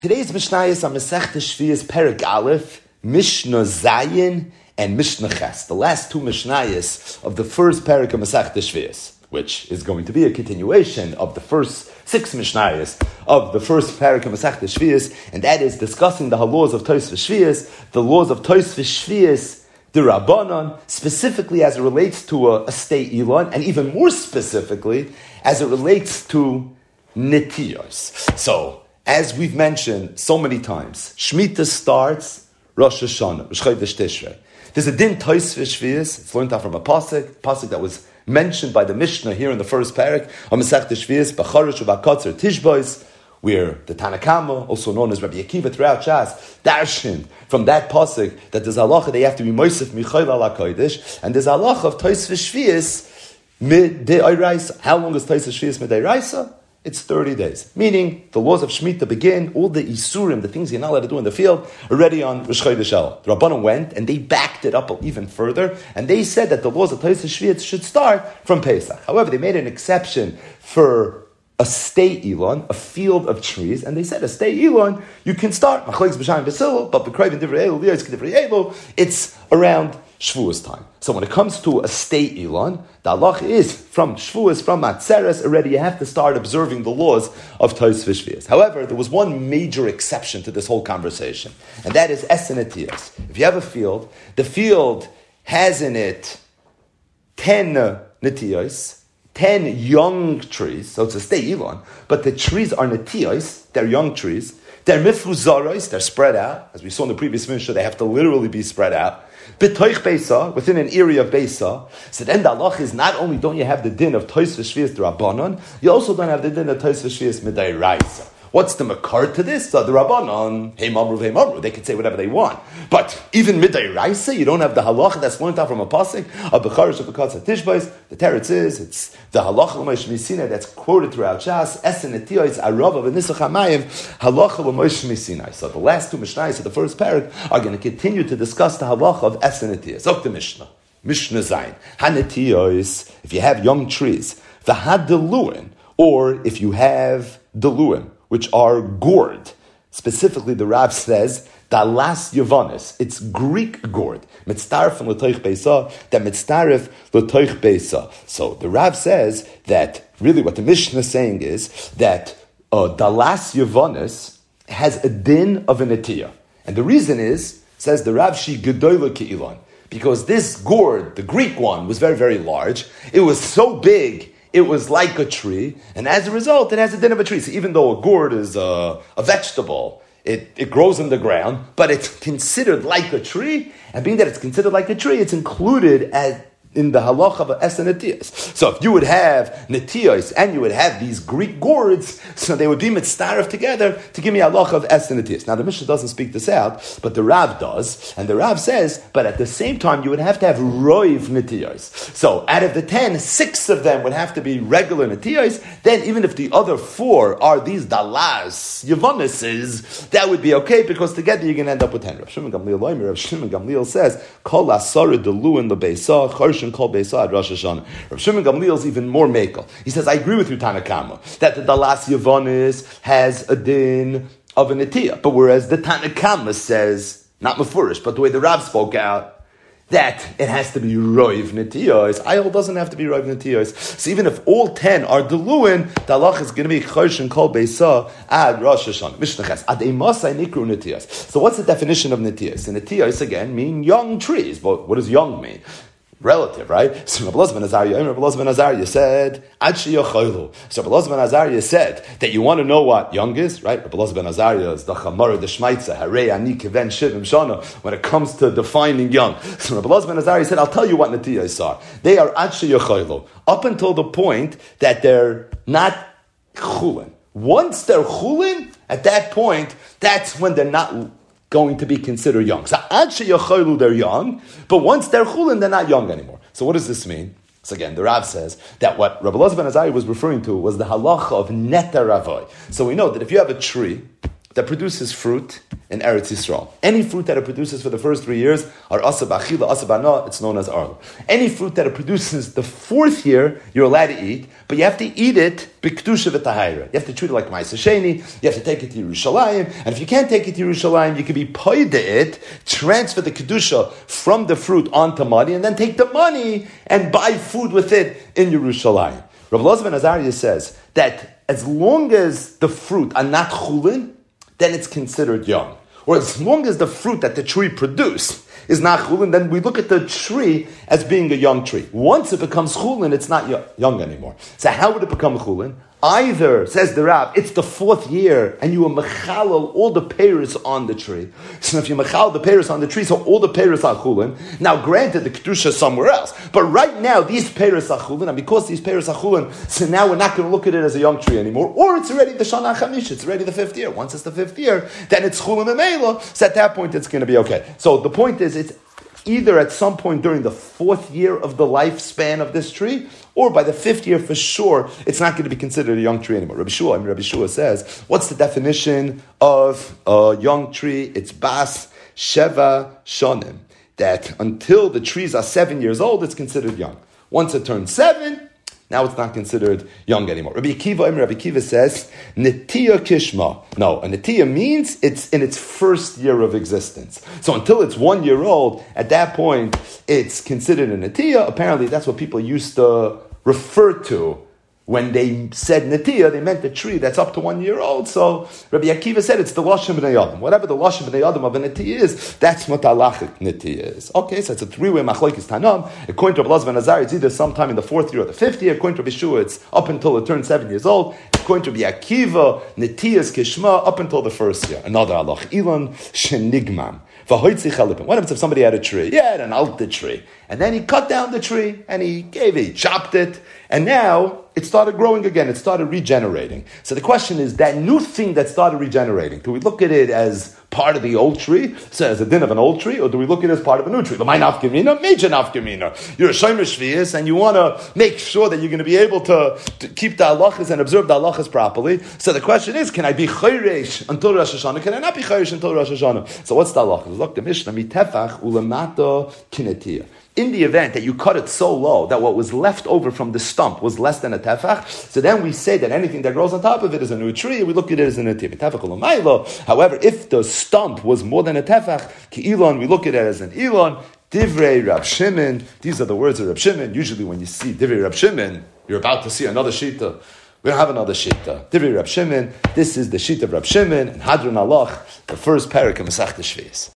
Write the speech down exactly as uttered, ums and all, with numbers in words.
Today's Mishnayos are Masechta Shvius Perek Aleph, Mishnah Zayin, and Mishnah Ches, the last two Mishnayos of the first Perek of Masechta Shvius, which is going to be a continuation of the first six Mishnayos of the first Perek of Masechta Shvius, and that is discussing the laws of Tosfos Shvius, the laws of Tosfos Shvius, the Rabbanon, specifically as it relates to a, a state Elon, and even more specifically as it relates to Nitiyos. So, as we've mentioned so many times, Shemitah starts Rosh Hashanah, Rosh Chodesh Tishrei. There's a din Tosfos Shvius. It's learned out from a pasuk, pasuk that was mentioned by the Mishnah here in the first parak of Masechta Shvius, B'charish u'Bakotzer Tishbois, where the Tanakama, also known as Rabbi Akiva throughout Shas, darshan from that pasuk that there's halacha they have to be moisef michayil ala kodesh, and there's halacha of Tosfos Shvius mid de'oraisa. How long is Tosfos Shvius mid de'oraisa? It's thirty days. Meaning, the laws of Shemitah begin, all the Isurim, the things you're not allowed to do in the field, already on Rosh Chodesh Elul. The Rabbanan went, and they backed it up even further, and they said that the laws of Tosfos Shvius should start from Pesach. However, they made an exception for a state Elon, a field of trees, and they said a state Elon, you can start, but it's around Shavuos time. So when it comes to a state Elon, the halach is from Shavuos, from Matzeres, already you have to start observing the laws of Tosfos Shvius. However, there was one major exception to this whole conversation, and that is Esenetiyas. If you have a field, the field has in it ten Netiyos, ten young trees, so it's a state Elon, but the trees are Netiyos, they're young trees, they're Mifuzaros, they're spread out. As we saw in the previous Mishnah, they have to literally be spread out. B'toich Beisa, within an area of Beisa. So then the halach is not only don't you have the din of Tosfos Shvius D'Rabbanan, you also don't have the din of Tosfos Shvius Mid'oraisa. What's the makar to this? So the Rabbanon, hey mamru, hey mamru, they can say whatever they want. But even Mid'oraisa, you don't have the halacha that's learned out from a pasuk of B'charish of B'katz Tishbais. The teretz is, it's the halacha l'mosh misina that's quoted throughout Shas, Esen etiyos arava v'nisach hamayim, halacha l'mosh misina. So the last two Mishnayos of the first parak are going to continue to discuss the halacha of Esen etiyos. Of the Mishnah. Mishnah Zayin. Hanetiyos, if you have young trees, v'had deluin, or if you have deluim, which are gourd. Specifically, the Rav says, Dalas Yavanis. It's Greek gourd. Mitztaref and L'toich Beisa, that Mitztaref L'toich Beisa. So the Rav says that really what the Mishnah is saying is that uh, Dalas Yavanis has a din of an etiyah. And the reason is, says the Rav, Shi Gedoyla Ke'ilan. Because this gourd, the Greek one, was very, very large. It was so big, it was like a tree, and as a result, it has a din of a tree. So even though a gourd is a, a vegetable, it, it grows in the ground, but it's considered like a tree, and being that it's considered like a tree, it's included as in the halacha of Esen Netiyos. So if you would have Netiyos and you would have these Greek gourds, so they would be mitzdaref together to give me halacha of Esen Netiyos. Now the Mishnah doesn't speak this out, but the Rav does, and the Rav says, but at the same time you would have to have roiv Netiyos. So out of the ten, six of them would have to be regular Netiyos. Then even if the other four are these dalas, yavonuses, that would be okay, because together you're going to end up with ten. Rav Shimon Gamliel, Rav Shimon Gamliel says, Kol asara deluin lebeisa, and called Beisad Rosh Hashanah. Rav Shimon Gamliel is even more makel. He says, I agree with you, Tanakama, that the Dalas Yavonis has a din of an etiyah, but whereas the Tanakama says, not Mefurish, but the way the Rav spoke out, that it has to be Roiv Netiyos. Ayol doesn't have to be Roiv Netiyos. So even if all ten are Deluin, the halach is going to be Chosh and Kol Beisa ad Rosh Hashanah. Mishnah Ches. Ad Eimasai Nikru Netiyos. So what's the definition of Netiyos? And Netiyos, again, mean young trees. But what does young mean? Relative, right? So Rabbi Elazar ben Azariah, Rabbi Elazar ben Azariah said, Ad sheyochaylu. So Rabbi Elazar ben Azariah said that you want to know what young is, right? Rabbi Elazar ben Azariah is the Chamara, the Shmaitza, Harei ani kiven shivim shana, when it comes to defining young. So Rabbi Elazar ben Azariah said, I'll tell you what netiyos are. They are ad sheyochaylu, up until the point that they're not chulin. Once they're chulin, at that point, that's when they're not going to be considered young. So ad sheyochaylu, they're young, but once they're chulin, they're not young anymore. So what does this mean? So again, the Rav says that what Rabbi Elazar ben Azariah was referring to was the halacha of netar avoy. So we know that if you have a tree, that produces fruit in Eretz Yisrael. Any fruit that it produces for the first three years are asab achila, asab ana, it's known as arla. Any fruit that it produces the fourth year, you're allowed to eat, but you have to eat it b'kedusha v'tahira. You have to treat it like ma'aser sheni, you have to take it to Yerushalayim, and if you can't take it to Yerushalayim, you can be paid it, transfer the kedusha from the fruit onto money, and then take the money and buy food with it in Yerushalayim. Rav Elazar ben Azariah says that as long as the fruit are not chulin, then it's considered young. Or as long as the fruit that the tree produced is not chulin, then we look at the tree as being a young tree. Once it becomes chulin, it's not young anymore. So how would it become chulin? Either, says the Rab, it's the fourth year and you are mechalal all the peiros on the tree. So if you mechalal the peiros on the tree, so all the peiros are chulin. Now granted, the kedusha is somewhere else. But right now, these peiros are chulin, and because these peiros are chulin, so now we're not going to look at it as a young tree anymore. Or it's already the shana chamish, it's already the fifth year. Once it's the fifth year, then it's chulin and meila. So at that point, it's going to be okay. So the point is, it's either at some point during the fourth year of the lifespan of this tree, or by the fifth year for sure, it's not going to be considered a young tree anymore. Rabbi Shua, I mean, Rabbi Shua says, what's the definition of a young tree? It's bas sheva shonim. That until the trees are seven years old, it's considered young. Once it turns seven, now it's not considered young anymore. Rabbi Akiva, Rabbi Akiva says, Netiya Kishma. No, a Netiya means it's in its first year of existence. So until it's one year old, at that point, it's considered a Netiya. Apparently, that's what people used to refer to. When they said Netiya, they meant the tree that's up to one year old. So Rabbi Akiva said it's the Lashon B'nai Adam. Whatever the Lashon B'nai Adam of a Netiya is, that's what halachic Netiya is. Okay, so it's a three-way machlokes Tanam. According to Rabbi Elazar ben Azariah, it's either sometime in the fourth year or the fifth year. According to Rabbi Shua, it's up until it turns seven years old. According to Rabbi Akiva, Netiya is Kishma up until the first year. Another halach, Ilan Shenigmam. What happens if somebody had a tree? He had an alta tree. And then he cut down the tree, and he gave it, he chopped it, and now it started growing again, it started regenerating. So the question is, that new thing that started regenerating, do we look at it as part of the old tree, so as a din of an old tree, or do we look at it as part of a new tree? L'may nafkamina, major nafkamina. You're a shomer shvius, and you want to make sure that you're going to be able to, to keep the halachas and observe the halachas properly. So the question is, can I be chayresh until Rosh Hashanah? Can I not be chayresh until Rosh Hashanah? So what's the halachas? Look, the Mishnah, mitefach ulamata kinetiyah. In the event that you cut it so low that what was left over from the stump was less than a tefach, so then we say that anything that grows on top of it is a new tree, and we look at it as a netiyah. However, if the stump was more than a tefach, ki ilon, we look at it as an ilon. Divrei Rab Shimon, these are the words of Rab Shimon. Usually when you see Divrei Rab Shimon, you're about to see another shita. We don't have another shita. Divrei Rab Shimon, this is the shita of Rab Shimon, and Hadron Alach, the first parak of Masechta Shvius.